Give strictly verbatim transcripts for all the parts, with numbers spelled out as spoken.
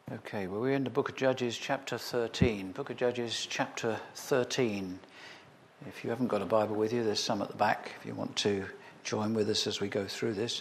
Okay, well, we're in the book of Judges, chapter thirteen. Book of Judges, chapter thirteen. If you haven't got a Bible with you, there's some at the back if you want to join with us as we go through this.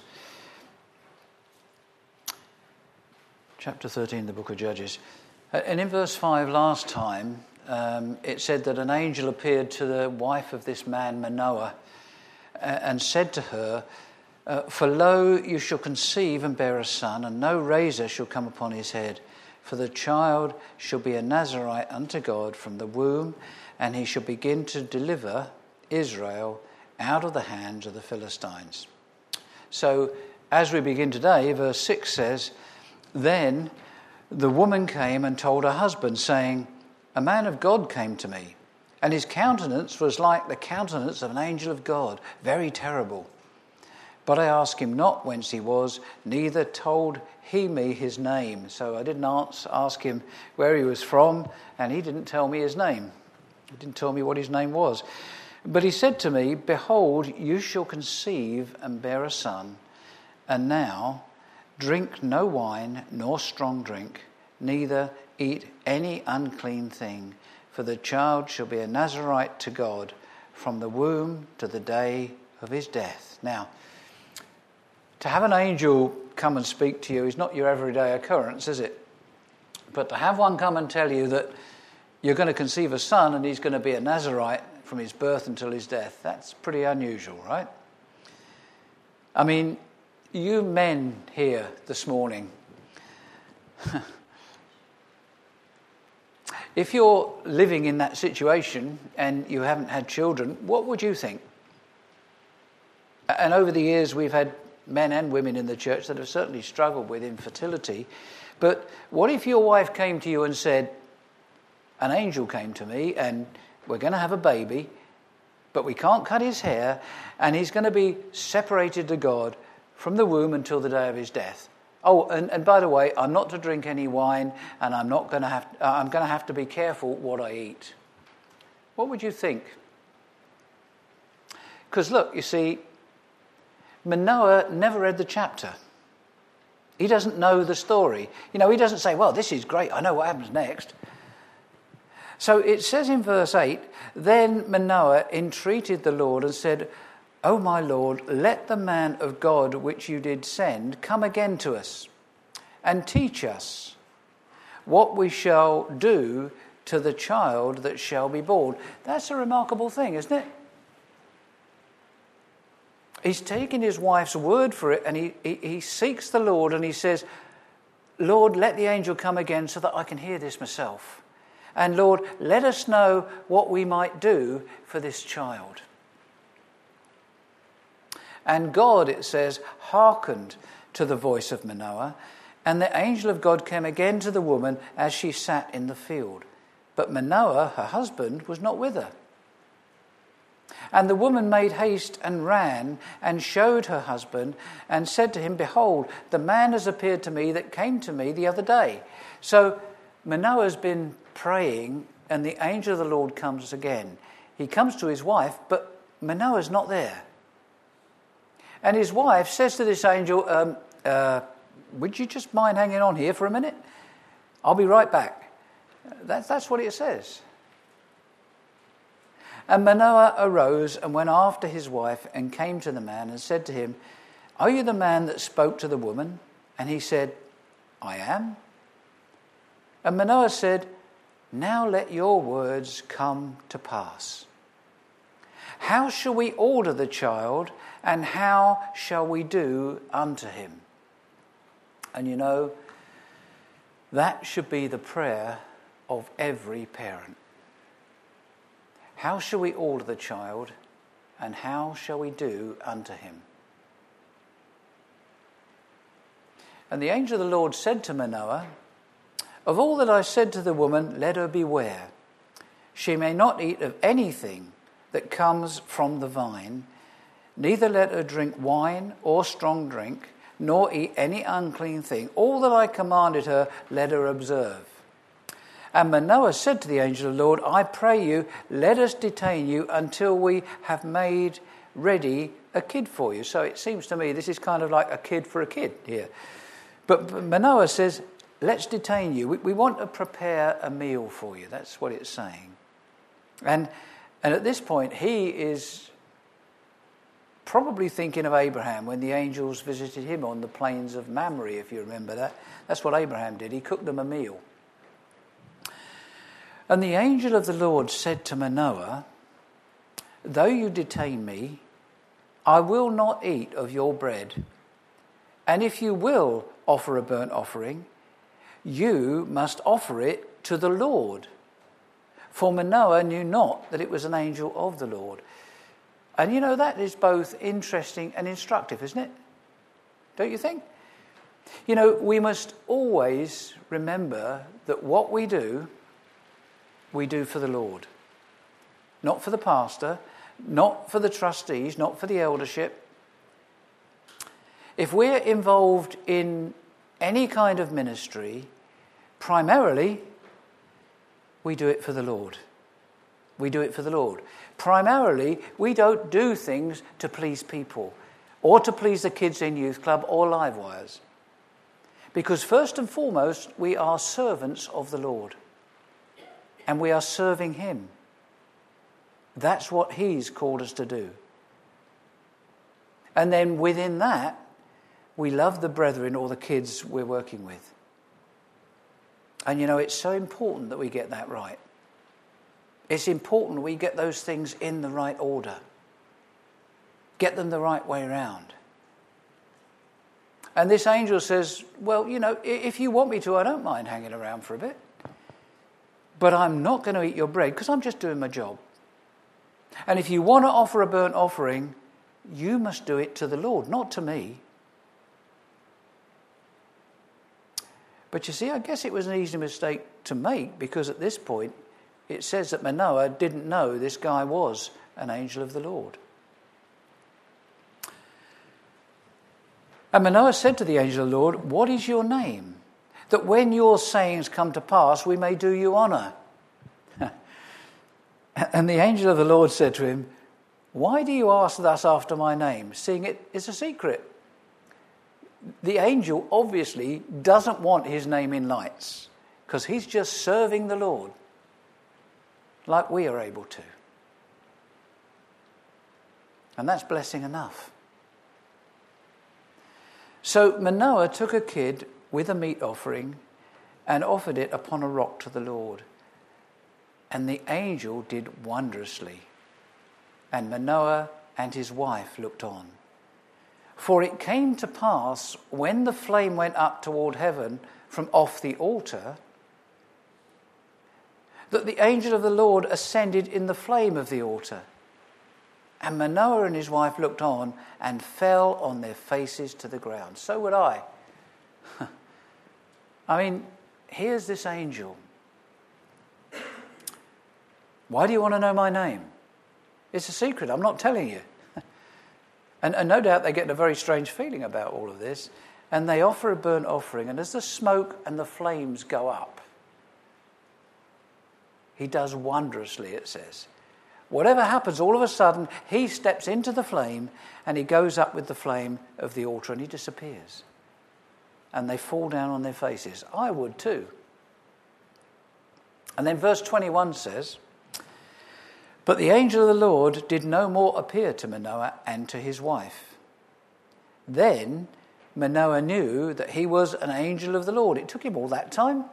Chapter thirteen, the book of Judges. And in verse five last time, um, it said that an angel appeared to the wife of this man, Manoah, and said to her, uh, For lo, you shall conceive and bear a son, and no razor shall come upon his head. For the child shall be a Nazarite unto God from the womb, and he shall begin to deliver Israel out of the hands of the Philistines. So, as we begin today, verse six says, Then the woman came and told her husband, saying, A man of God came to me, and his countenance was like the countenance of an angel of God, very terrible. But I asked him not whence he was, neither told he me his name. So I didn't ask him where he was from, and he didn't tell me his name. He didn't tell me what his name was. But he said to me, Behold, you shall conceive and bear a son, and now drink no wine nor strong drink, neither eat any unclean thing, for the child shall be a Nazarite to God from the womb to the day of his death. Now, to have an angel come and speak to you is not your everyday occurrence, is it? But to have one come and tell you that you're going to conceive a son and he's going to be a Nazarite from his birth until his death, that's pretty unusual, right? I mean, you men here this morning, if you're living in that situation and you haven't had children, what would you think? And over the years we've had men and women in the church that have certainly struggled with infertility. But what if your wife came to you and said, An angel came to me and we're going to have a baby, but we can't cut his hair and he's going to be separated to God from the womb until the day of his death. Oh, and, and by the way, I'm not to drink any wine, and I'm not going to have. Uh, I'm going to have to be careful what I eat. What would you think? Because look, you see, Manoah never read the chapter. He doesn't know the story. You know, he doesn't say, "Well, this is great. I know what happens next." So it says in verse eight, Then Manoah entreated the Lord and said, O my Lord, let the man of God which you did send come again to us and teach us what we shall do to the child that shall be born. That's a remarkable thing, isn't it? He's taken his wife's word for it, and he, he, he seeks the Lord and he says, Lord, let the angel come again so that I can hear this myself. And Lord, let us know what we might do for this child. And God, it says, hearkened to the voice of Manoah, and the angel of God came again to the woman as she sat in the field. But Manoah, her husband, was not with her. And the woman made haste and ran and showed her husband and said to him, Behold, the man has appeared to me that came to me the other day. So Manoah's been praying, and the angel of the Lord comes again. He comes to his wife, but Manoah's not there. And his wife says to this angel, um, uh, would you just mind hanging on here for a minute? I'll be right back. That, that's what it says. And Manoah arose and went after his wife and came to the man and said to him, Are you the man that spoke to the woman? And he said, I am. And Manoah said, Now let your words come to pass. How shall we order the child, and how shall we do unto him? And you know, that should be the prayer of every parent. How shall we order the child, and how shall we do unto him? And the angel of the Lord said to Manoah, Of all that I said to the woman, let her beware. She may not eat of anything that comes from the vine, neither let her drink wine or strong drink, nor eat any unclean thing. All that I commanded her, let her observe. And Manoah said to the angel of the Lord, I pray you, let us detain you until we have made ready a kid for you. So it seems to me this is kind of like a kid for a kid here. But Manoah says, let's detain you. We, we want to prepare a meal for you. That's what it's saying. And, and at this point, he is probably thinking of Abraham when the angels visited him on the plains of Mamre, if you remember that. That's what Abraham did. He cooked them a meal. And the angel of the Lord said to Manoah, though you detain me, I will not eat of your bread. And if you will offer a burnt offering, you must offer it to the Lord. For Manoah knew not that it was an angel of the Lord. And you know, that is both interesting and instructive, isn't it? Don't you think? You know, we must always remember that what we do, we do for the Lord. Not for the pastor, not for the trustees, not for the eldership. If we're involved in any kind of ministry, primarily, we do it for the Lord. We do it for the Lord. Primarily, we don't do things to please people or to please the kids in youth club or Livewires. Because first and foremost, we are servants of the Lord. And we are serving him. That's what he's called us to do. And then within that, we love the brethren or the kids we're working with. And you know, it's so important that we get that right. It's important we get those things in the right order. Get them the right way around. And this angel says, well, you know, if you want me to, I don't mind hanging around for a bit. But I'm not going to eat your bread because I'm just doing my job. And if you want to offer a burnt offering, you must do it to the Lord, not to me. But you see, I guess it was an easy mistake to make because at this point, it says that Manoah didn't know this guy was an angel of the Lord. And Manoah said to the angel of the Lord, what is your name? That when your sayings come to pass, we may do you honour. And the angel of the Lord said to him, why do you ask thus after my name, seeing it is a secret? The angel obviously doesn't want his name in lights because he's just serving the Lord like we are able to. And that's blessing enough. So Manoah took a kid with a meat offering and offered it upon a rock to the Lord. And the angel did wondrously. And Manoah and his wife looked on. For it came to pass, when the flame went up toward heaven from off the altar, that the angel of the Lord ascended in the flame of the altar. And Manoah and his wife looked on and fell on their faces to the ground. So would I. I mean, here's this angel. Why do you want to know my name? It's a secret. I'm not telling you. and, and no doubt they get a very strange feeling about all of this. And they offer a burnt offering. And as the smoke and the flames go up, he does wondrously, it says. Whatever happens, all of a sudden, he steps into the flame and he goes up with the flame of the altar and he disappears. And they fall down on their faces. I would too. And then verse twenty-one says, but the angel of the Lord did no more appear to Manoah and to his wife. Then Manoah knew that he was an angel of the Lord. It took him all that time.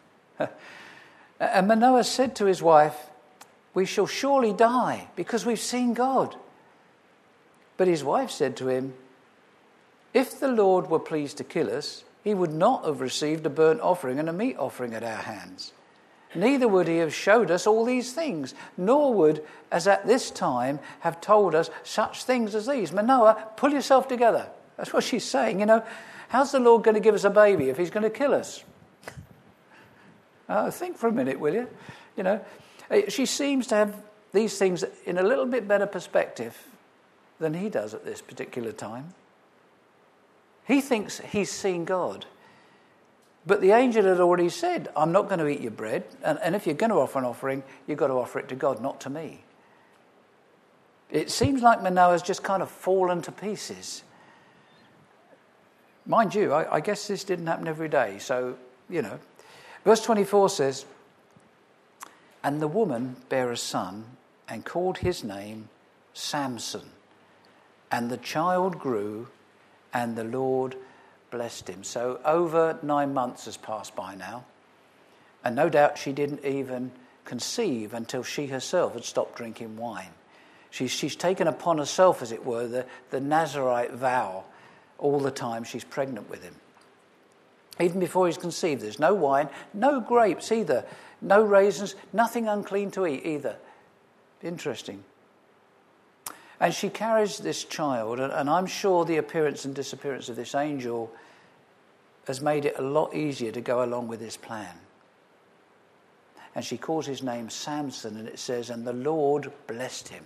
And Manoah said to his wife, we shall surely die because we've seen God. But his wife said to him, if the Lord were pleased to kill us, he would not have received a burnt offering and a meat offering at our hands. Neither would he have showed us all these things, nor would, as at this time, have told us such things as these. Manoah, pull yourself together. That's what she's saying. You know, how's the Lord going to give us a baby if he's going to kill us? Oh, think for a minute, will you? You know, she seems to have these things in a little bit better perspective than he does at this particular time. He thinks he's seen God. But the angel had already said, I'm not going to eat your bread. And, and if you're going to offer an offering, you've got to offer it to God, not to me. It seems like Manoah's just kind of fallen to pieces. Mind you, I, I guess this didn't happen every day. So, you know. Verse twenty-four says, "And the woman bare a son, and called his name Samson. And the child grew, and the Lord blessed him." So over nine months has passed by now. And no doubt she didn't even conceive until she herself had stopped drinking wine. She's, she's taken upon herself, as it were, the, the Nazarite vow all the time she's pregnant with him. Even before he's conceived, there's no wine, no grapes either, no raisins, nothing unclean to eat either. Interesting. And she carries this child, and I'm sure the appearance and disappearance of this angel has made it a lot easier to go along with his plan. And she calls his name Samson, and it says, "And the Lord blessed him."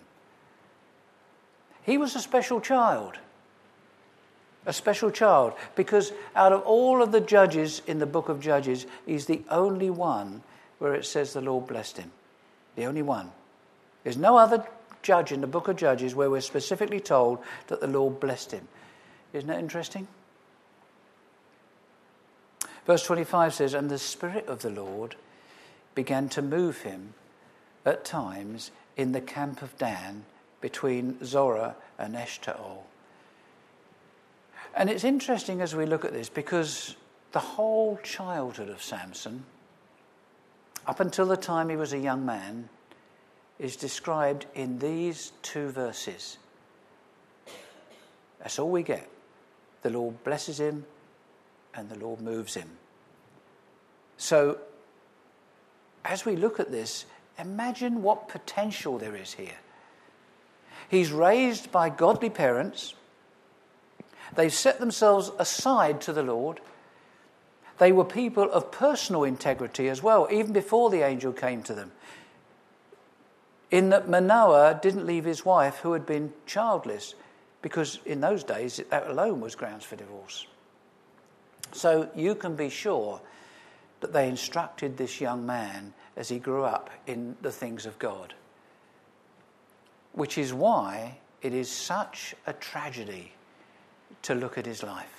He was a special child. A special child, because out of all of the judges in the book of Judges, he's the only one where it says the Lord blessed him. The only one. There's no other judge in the book of Judges where we're specifically told that the Lord blessed him. Isn't that interesting? Verse twenty-five says, "And the Spirit of the Lord began to move him at times in the camp of Dan between Zorah and Eshtaol." And it's interesting as we look at this, because the whole childhood of Samson, up until the time he was a young man, is described in these two verses. That's all we get. The Lord blesses him and the Lord moves him. So, as we look at this, imagine what potential there is here. He's raised by godly parents. They've set themselves aside to the Lord. They were people of personal integrity as well, even before the angel came to them. In that Manoah didn't leave his wife, who had been childless, because in those days that alone was grounds for divorce. So you can be sure that they instructed this young man as he grew up in the things of God. Which is why it is such a tragedy to look at his life,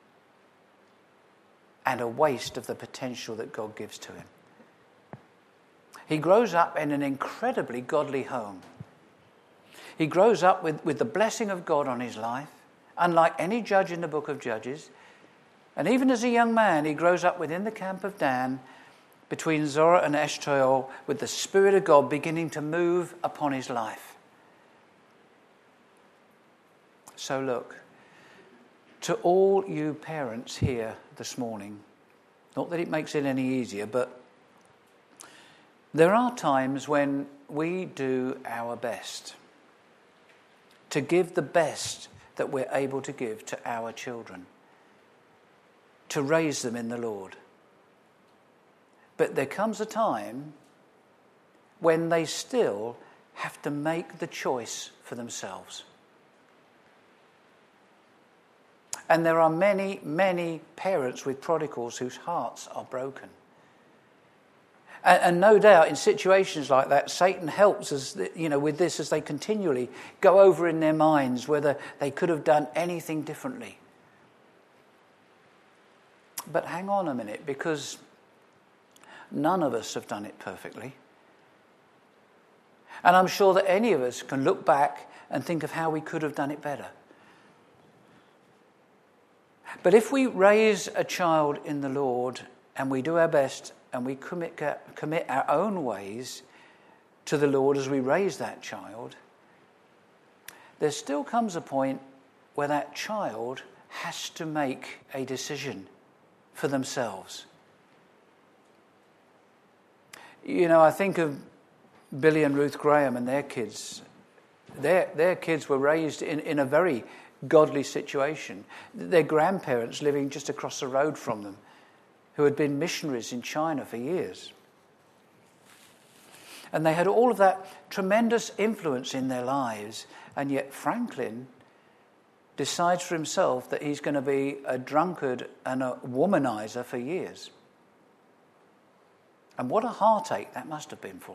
and a waste of the potential that God gives to him. He grows up in an incredibly godly home. He grows up with, with the blessing of God on his life, unlike any judge in the book of Judges. And even as a young man, he grows up within the camp of Dan, between Zorah and Eshtaol, with the Spirit of God beginning to move upon his life. So look, to all you parents here this morning, not that it makes it any easier, but there are times when we do our best to give the best that we're able to give to our children, to raise them in the Lord. But there comes a time when they still have to make the choice for themselves. And there are many, many parents with prodigals whose hearts are broken. And, and no doubt in situations like that, Satan helps us, you know, with this as they continually go over in their minds whether they could have done anything differently. But hang on a minute, because none of us have done it perfectly. And I'm sure that any of us can look back and think of how we could have done it better. But if we raise a child in the Lord and we do our best and we commit, commit our own ways to the Lord as we raise that child, there still comes a point where that child has to make a decision for themselves. You know, I think of Billy and Ruth Graham and their kids. Their, their kids were raised in, in a very godly situation. Their grandparents living just across the road from them, who had been missionaries in China for years. And they had all of that tremendous influence in their lives. And yet Franklin decides for himself that he's going to be a drunkard and a womanizer for years. And what a heartache that must have been for him.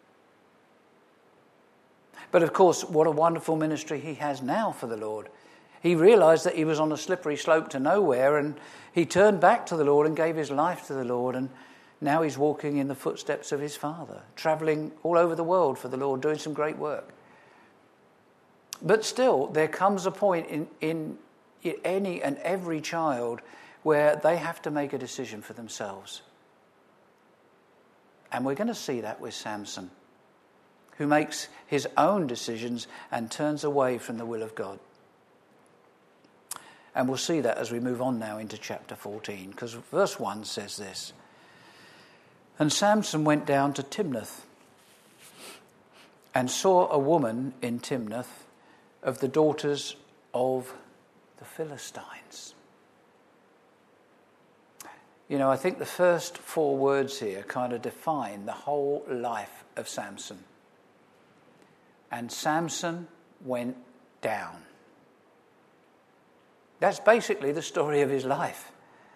But of course, what a wonderful ministry he has now for the Lord. He realized that he was on a slippery slope to nowhere, and he turned back to the Lord and gave his life to the Lord, and now he's walking in the footsteps of his father, traveling all over the world for the Lord, doing some great work. But still, there comes a point in, in any and every child where they have to make a decision for themselves. And we're going to see that with Samson, who makes his own decisions and turns away from the will of God. And we'll see that as we move on now into chapter fourteen, because verse one says this. And Samson went down to Timnath and saw a woman in Timnath of the daughters of the Philistines. You know, I think the first four words here kind of define the whole life of Samson. And Samson went down. That's basically the story of his life.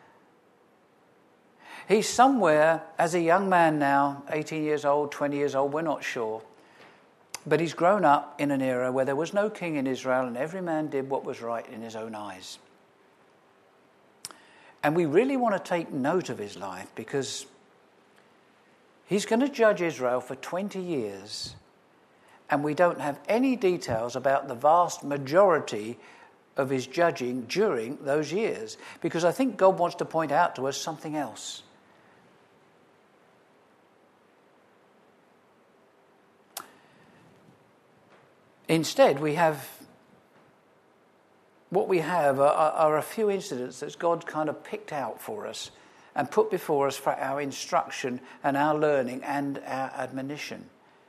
He's somewhere, as a young man now, eighteen years old, twenty years old, we're not sure. But he's grown up in an era where there was no king in Israel and every man did what was right in his own eyes. And we really want to take note of his life because he's going to judge Israel for twenty years, and we don't have any details about the vast majority of his judging during those years, because I think God wants to point out to us something else. Instead, we have what we have are, are a few incidents that God kind of picked out for us and put before us for our instruction and our learning and our admonition.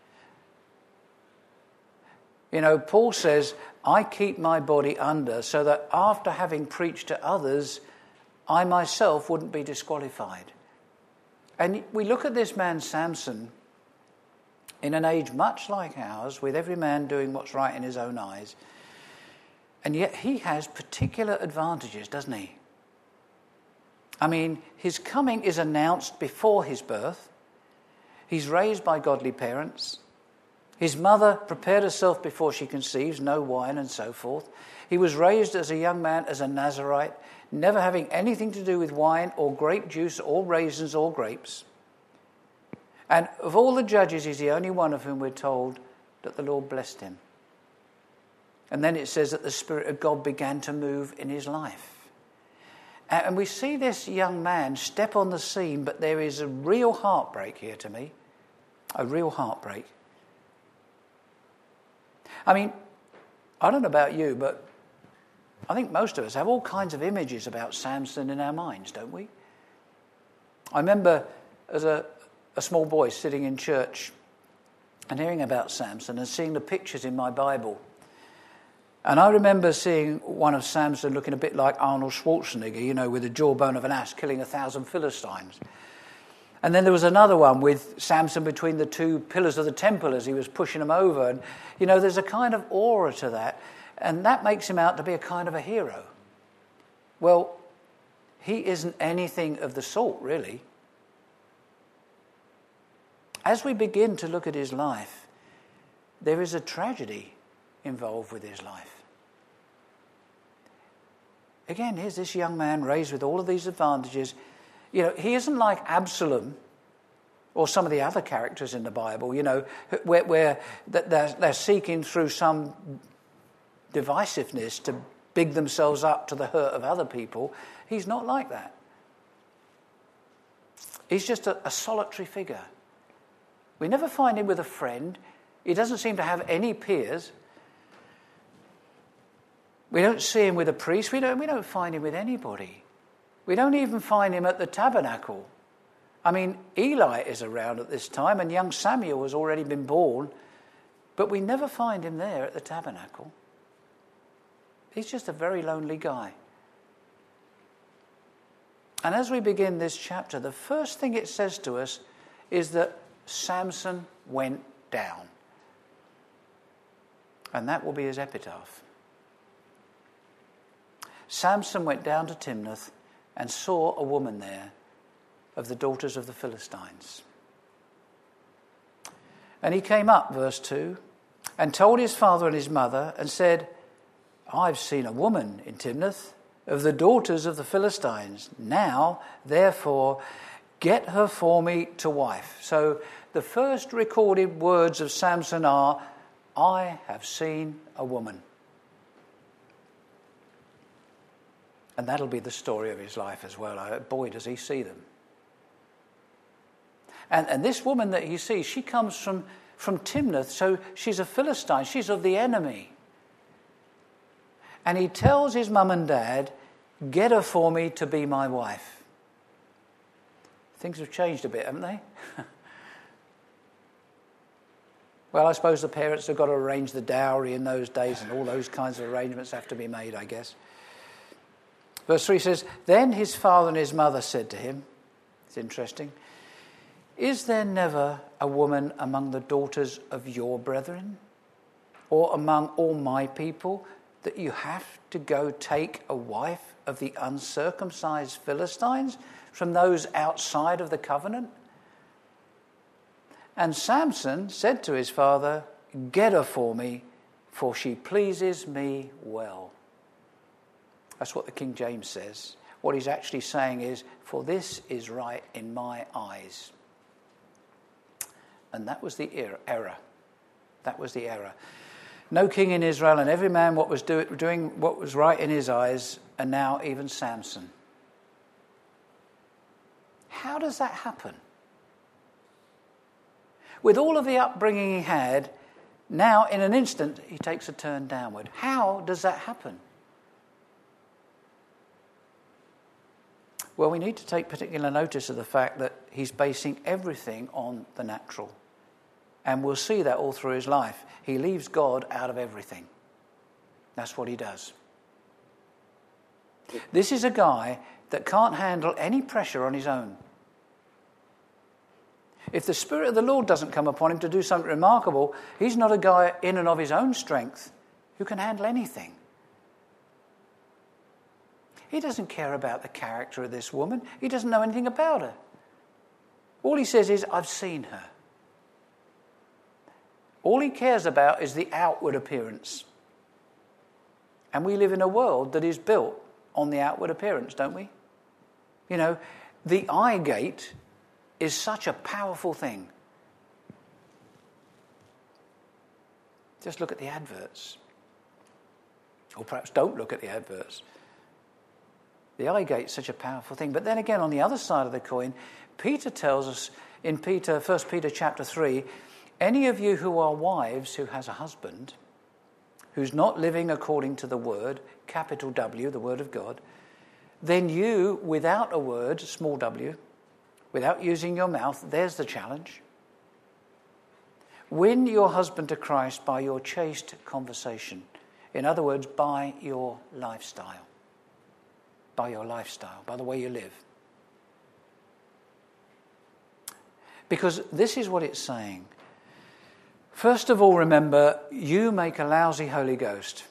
You know, Paul says, I keep my body under so that after having preached to others, I myself wouldn't be disqualified. And we look at this man Samson in an age much like ours, with every man doing what's right in his own eyes. And yet he has particular advantages, doesn't he? I mean, his coming is announced before his birth. He's raised by godly parents. His mother prepared herself before she conceives, no wine and so forth. He was raised as a young man as a Nazarite, never having anything to do with wine or grape juice or raisins or grapes. And of all the judges, he's the only one of whom we're told that the Lord blessed him. And then it says that the Spirit of God began to move in his life. And we see this young man step on the scene, but there is a real heartbreak here to me. A real heartbreak. I mean, I don't know about you, but I think most of us have all kinds of images about Samson in our minds, don't we? I remember as a, a small boy sitting in church and hearing about Samson and seeing the pictures in my Bible. And I remember seeing one of Samson looking a bit like Arnold Schwarzenegger, you know, with the jawbone of an ass killing a thousand Philistines. And then there was another one with Samson between the two pillars of the temple as he was pushing them over. And, you know, there's a kind of aura to that. And that makes him out to be a kind of a hero. Well, he isn't anything of the sort, really. As we begin to look at his life, there is a tragedy involved with his life. Again, here's this young man raised with all of these advantages. You know, he isn't like Absalom or some of the other characters in the Bible, you know, where, where they're, they're seeking through some divisiveness to big themselves up to the hurt of other people. He's not like that. He's just a, a solitary figure. We never find him with a friend. He doesn't seem to have any peers. We don't see him with a priest. We don't, we don't find him with anybody. We don't even find him at the tabernacle. I mean, Eli is around at this time and young Samuel has already been born, but we never find him there at the tabernacle. He's just a very lonely guy. And as we begin this chapter, the first thing it says to us is that Samson went down. And that will be his epitaph. Samson went down to Timnath and saw a woman there of the daughters of the Philistines. And he came up, verse two, and told his father and his mother and said, I've seen a woman in Timnath of the daughters of the Philistines. Now, therefore, get her for me to wife. So the first recorded words of Samson are, I have seen a woman. And that'll be the story of his life as well. Boy, does he see them. And, and this woman that he sees, she comes from, from Timnath, so she's a Philistine. She's of the enemy. And he tells his mum and dad, get her for me to be my wife. Things have changed a bit, haven't they? Well, I suppose the parents have got to arrange the dowry in those days, and all those kinds of arrangements have to be made, I guess. Verse three says, then his father and his mother said to him, it's interesting, is there never a woman among the daughters of your brethren, or among all my people, that you have to go take a wife of the uncircumcised Philistines from those outside of the covenant? And Samson said to his father, get her for me, for she pleases me well. That's what the King James says. What he's actually saying is, for this is right in my eyes. And that was the error. That was the error. No king in Israel, and every man what was do, doing what was right in his eyes, and now even Samson. How does that happen? With all of the upbringing he had, now in an instant he takes a turn downward. How does that happen? Well, we need to take particular notice of the fact that he's basing everything on the natural. And we'll see that all through his life. He leaves God out of everything. That's what he does. This is a guy that can't handle any pressure on his own. If the Spirit of the Lord doesn't come upon him to do something remarkable, he's not a guy in and of his own strength who can handle anything. He doesn't care about the character of this woman. He doesn't know anything about her. All he says is, I've seen her. All he cares about is the outward appearance. And we live in a world that is built on the outward appearance, don't we? You know, the eye gate is such a powerful thing. Just look at the adverts. Or perhaps don't look at the adverts. The eye gate is such a powerful thing. But then again, on the other side of the coin, Peter tells us in Peter, First Peter chapter three, any of you who are wives who has a husband who's not living according to the word, capital W, the word of God, then you, without a word, small w, without using your mouth, there's the challenge. Win your husband to Christ by your chaste conversation. In other words, by your lifestyle. By your lifestyle, by the way you live. Because this is what it's saying. First of all, remember, you make a lousy Holy Ghost.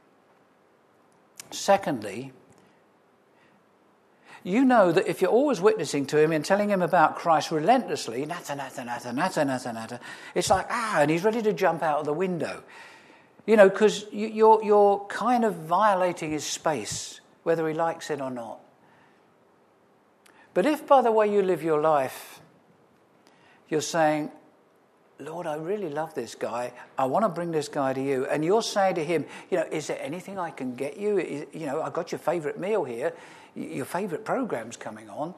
Secondly, you know that if you're always witnessing to him and telling him about Christ relentlessly, natta, natta, natta, natta, natta, natta, it's like, ah, and he's ready to jump out of the window. You know, because you're, you're kind of violating his space, whether he likes it or not. But if by the way you live your life, you're saying, Lord, I really love this guy. I want to bring this guy to you. And you're saying to him, you know, is there anything I can get you? Is, you know, I've got your favourite meal here. Your favourite program's coming on.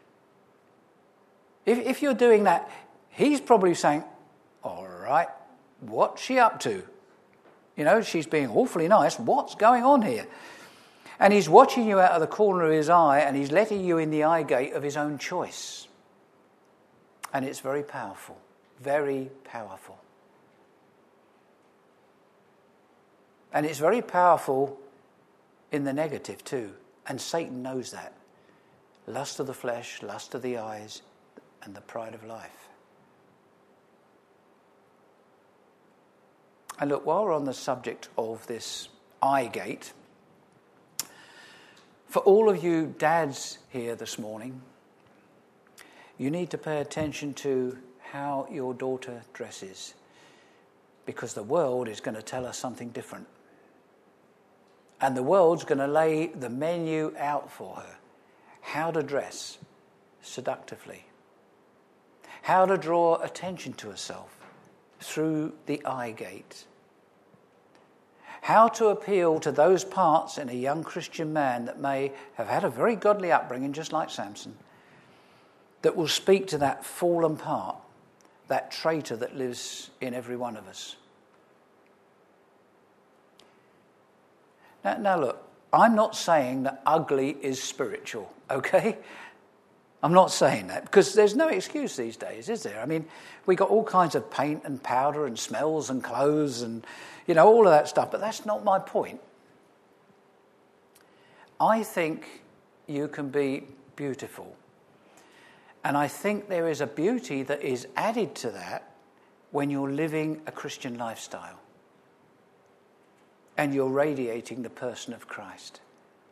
If, if you're doing that, he's probably saying, all right, what's she up to? You know, she's being awfully nice. What's going on here? And he's watching you out of the corner of his eye, and he's letting you in the eye gate of his own choice. And it's very powerful. Very powerful. And it's very powerful in the negative too. And Satan knows that. Lust of the flesh, lust of the eyes, and the pride of life. And look, while we're on the subject of this eye gate, for all of you dads here this morning, you need to pay attention to how your daughter dresses, because the world is going to tell us something different. And the world's going to lay the menu out for her. How to dress seductively. How to draw attention to herself through the eye gate. How to appeal to those parts in a young Christian man that may have had a very godly upbringing, just like Samson, that will speak to that fallen part, that traitor that lives in every one of us. Now, now look, I'm not saying that ugly is spiritual, okay? I'm not saying that, because there's no excuse these days, is there? I mean, we got all kinds of paint and powder and smells and clothes and, you know, all of that stuff, but that's not my point. I think you can be beautiful. And I think there is a beauty that is added to that when you're living a Christian lifestyle and you're radiating the person of Christ.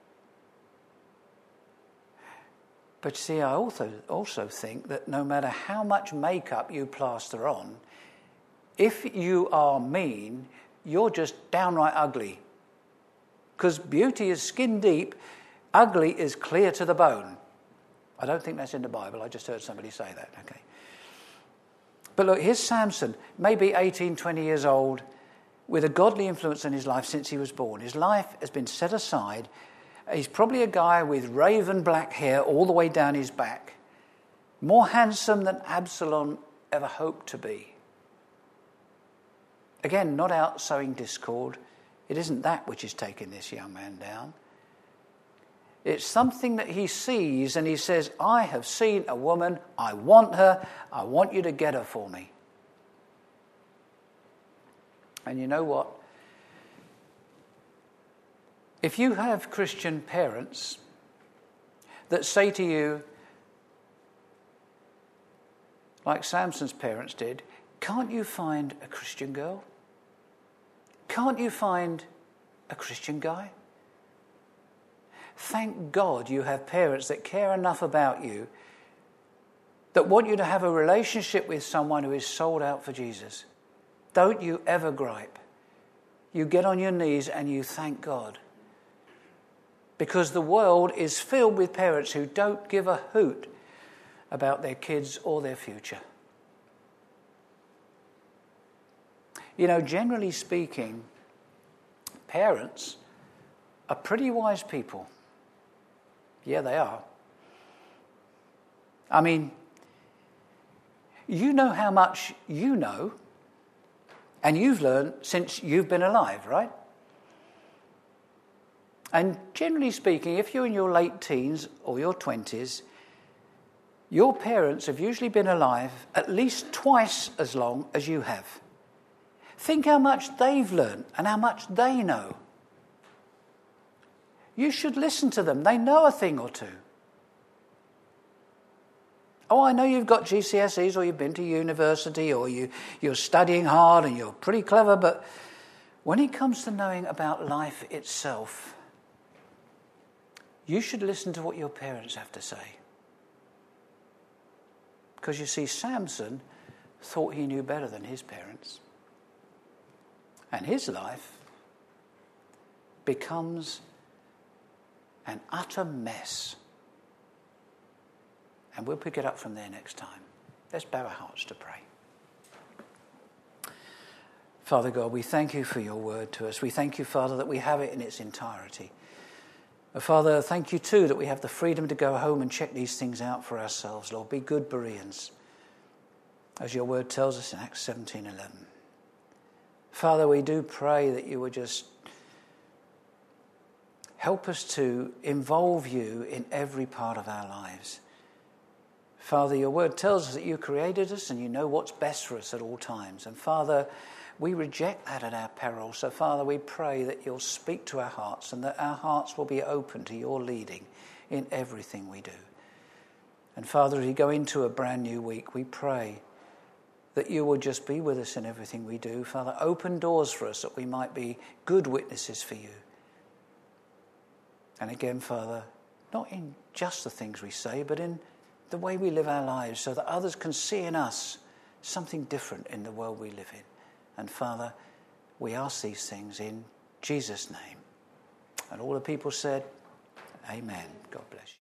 But see, I also also think that no matter how much makeup you plaster on, if you are mean, you're just downright ugly. Because beauty is skin deep, ugly is clear to the bone. I don't think that's in the Bible, I just heard somebody say that, okay. But look, here's Samson, maybe eighteen, twenty years old, with a godly influence in his life since he was born. His life has been set aside. He's probably a guy with raven black hair all the way down his back. More handsome than Absalom ever hoped to be. Again, not out sowing discord. It isn't that which is taking this young man down. It's something that he sees and he says, I have seen a woman, I want her, I want you to get her for me. And you know what? If you have Christian parents that say to you, like Samson's parents did, can't you find a Christian girl? Can't you find a Christian guy? Thank God you have parents that care enough about you that want you to have a relationship with someone who is sold out for Jesus. Don't you ever gripe. You get on your knees and you thank God. Because the world is filled with parents who don't give a hoot about their kids or their future. You know, generally speaking, parents are pretty wise people. Yeah, they are. I mean, you know how much you know, and you've learned since you've been alive, right? And generally speaking, if you're in your late teens or your twenties, your parents have usually been alive at least twice as long as you have. Think how much they've learned and how much they know. You should listen to them. They know a thing or two. Oh, I know you've got G C S Es or you've been to university or you, you're studying hard and you're pretty clever, but when it comes to knowing about life itself, you should listen to what your parents have to say. Because you see, Samson thought he knew better than his parents. And his life becomes an utter mess. And we'll pick it up from there next time. Let's bow our hearts to pray. Father God, we thank you for your word to us. We thank you, Father, that we have it in its entirety. Father, thank you too that we have the freedom to go home and check these things out for ourselves, Lord. Be good Bereans, as your word tells us in Acts seventeen eleven. Father, we do pray that you would just help us to involve you in every part of our lives. Father, your word tells us that you created us and you know what's best for us at all times. And Father, we reject that at our peril. So, Father, we pray that you'll speak to our hearts and that our hearts will be open to your leading in everything we do. And, Father, as we go into a brand new week, we pray that you will just be with us in everything we do. Father, open doors for us that we might be good witnesses for you. And again, Father, not in just the things we say, but in the way we live our lives so that others can see in us something different in the world we live in. And Father, we ask these things in Jesus' name. And all the people said, Amen. God bless you.